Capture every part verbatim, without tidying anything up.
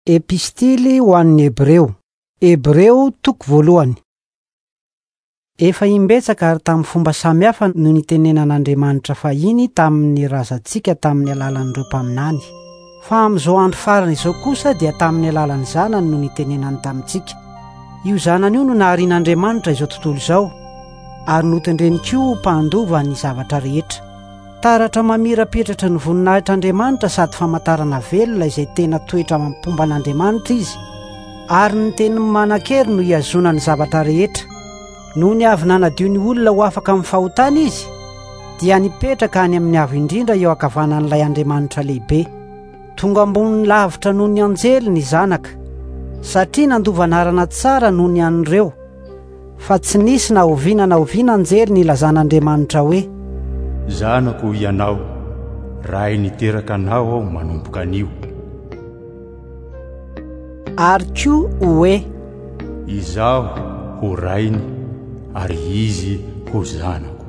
Epistily ho an'ny Hebreo. Hebreo toko voalohany. Efa imbetsaka ary tamin'ny fomba samihafa no nitenenan'Andriamanitra fahiny tamin'ny razantsika tamin'ny alalan'ireo mpaminany. Fa amin'izao andro farany izao kosa dia tamin'ny alalan'ny zanany no nitenenany tamintsika. Io zanany io no naharian'Andriamanitra izao tontolo izao, ary notendreny koa mpandova ny zavatra rehetra. Taratra mamirapetratra ny voninahitr'Andriamanitra sady famantarana velona izay tena toetra mampomba an'Andriamanitra izy, ary ny teny manan-kery no hiazona ny zavatra rehetra. Noho ny avy nanadio ny olona ho afaka amin'ny fahotana izy, dia nipetraka any amin'ny avo indrindra eo ankavanan'ilay Andriamanitra lehibe. Tonga ambony lavitra noho ny anjely ny zanaka, satria nandova anarana tsara noho ny an'ireo, fa tsy nisy na oviana na oviana anjely ny ilazan'Andriamanitra hoe: zanako ianao, rahay niteraka anao aho manomboka anio. Ary koa hoe: izaho ho rainy ary izy ho zanako.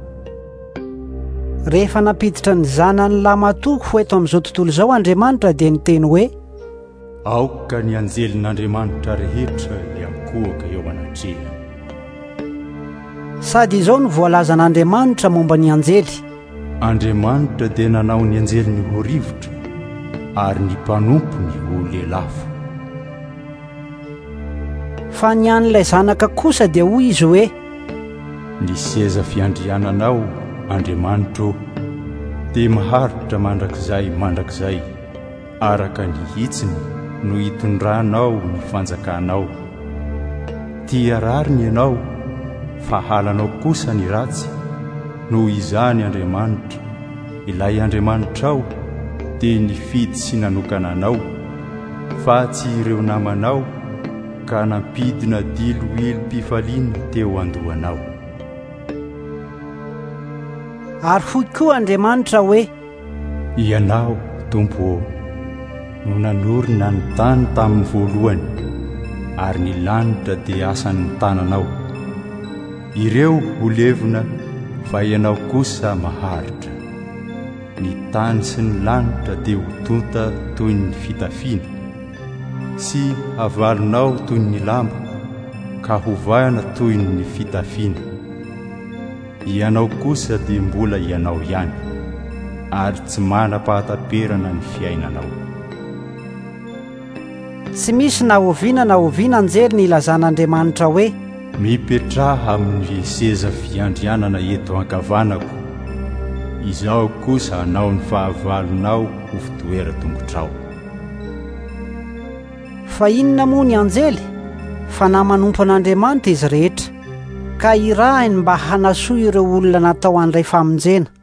Rehefa napiditra ny zanany lamatoky ho eto amin'izao tontolo izao Andriamanitra dia niteny hoe: aoka ny anjelin'Andriamanitra rehetra ilay ankohaka eo anatrehany. Sady izao no voalazan'Andriamanitra momba ny anjely. Andriamanitra dia nanao ny anjeliny ho rivotra ary ny mpanompony ho lelafo. Fa ny an'ilay zanaka kosa dia hoy izy hoe: ny seza fiandriananao Andriamanitra dia maharitra mandrakizay mandrakizay, araka ny hitsiny no hitondranao ny fanjakanao. Tia rariny ianao, fa halanao kosa ny ratsy. Noho izany Andriamanitra, ilay Andriamanitrao, dia nifidy sy nanokana anao, fa tsy ireo namanao, ka nampidina dilo-ilo-pifaliana teo andohanao. Ary hoy koa Andriamanitra hoe: ianao, Tompo, no nanorina ny tany tamin'ny voalohany, ary ny lanitra dia asan'ny tananao. Ireo ho levona, fa ianao kosa maharitra. Ny tany sy ny lanitra dia ho tonta toy ny fitafiana, sy avalonao toy ny lamba, ka hovahana toy ny fitafiana. Ianao kosa dia mbola ianao ihany, ary tsy manam-pahataperana ny fiainanao. Tsy misy na oviana na oviana anjely ny ilazan'Andriamanitra hoe: mipetraha amin'ny seza fiandrianana eto ankavanako, izaho kosa hanao ny fahavalonao ho fitoera-tongotrao. Fa inona moa ny anjely? Fa namanompo an'Andriamanitra izy rehetra, ka irahiny mba hanasoa ireo olona natao an'ilay famonjena.